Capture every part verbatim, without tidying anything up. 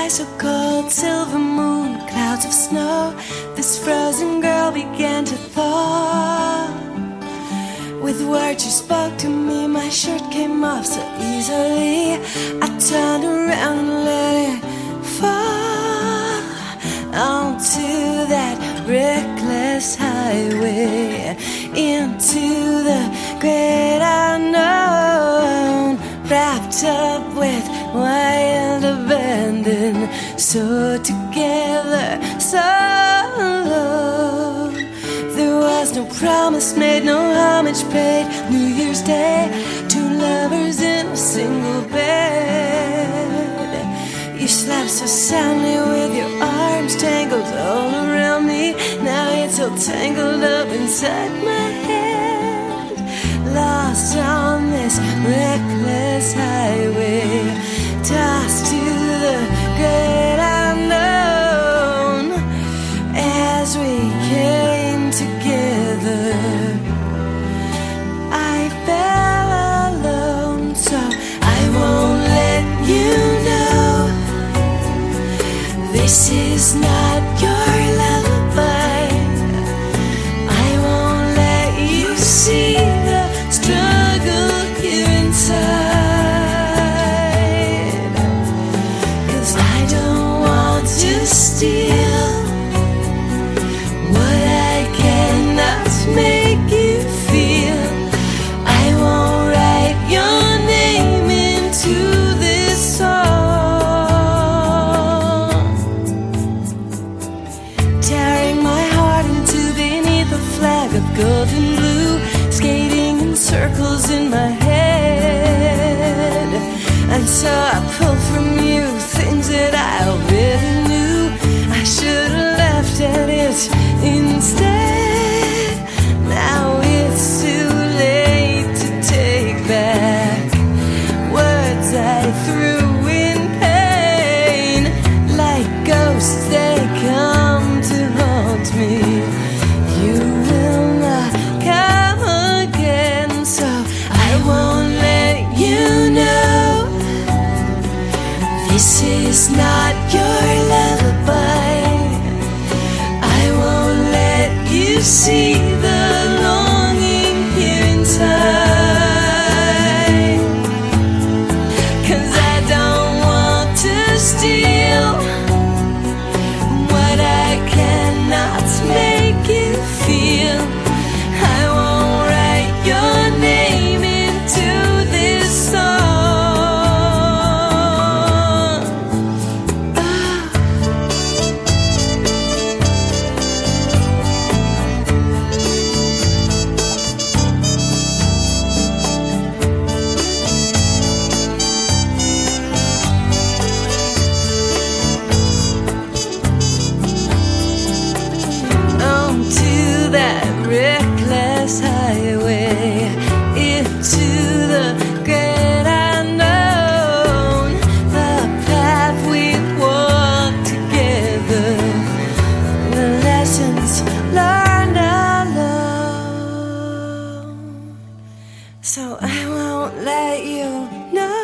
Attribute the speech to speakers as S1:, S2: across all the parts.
S1: so cold, silver moon, clouds of snow. This frozen girl began to thaw. With words you spoke to me, my shirt came off so easily. I turned around and let it fall onto that reckless highway, into the great unknown, wrapped up with wild abandon, so together, so alone. There was no promise made, no homage paid. New Year's Day, two lovers in a single bed. You slept so soundly with your arms tangled all around me. Now it's all tangled up inside my head, lost on this reckless highway, tossed to the great unknown. As we came together, I fell alone. So I won't let you know this is not your lullaby. I won't let you see the struggle here inside, 'cause I don't want to steal what I cannot make you feel. I won't write your name into this song, tearing my heart into beneath a flag of gold and blue, skating in circles in my head. And so I pull from you things that I already knew. I should have left at it instead. Now it's too late to take back words I threw in pain. Like ghosts they come to haunt me. You will not come again. So I won't let you know this is not your lullaby. I won't let you see the longing here inside, 'cause I don't want to steal what I cannot make you feel. I won't write your name into this song. Onto that reckless highway, into the great unknown, the path we walked together, the lessons learned alone. So I won't let you know,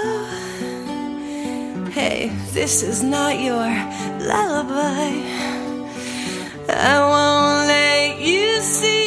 S1: hey, this is not your lullaby. I won't let you see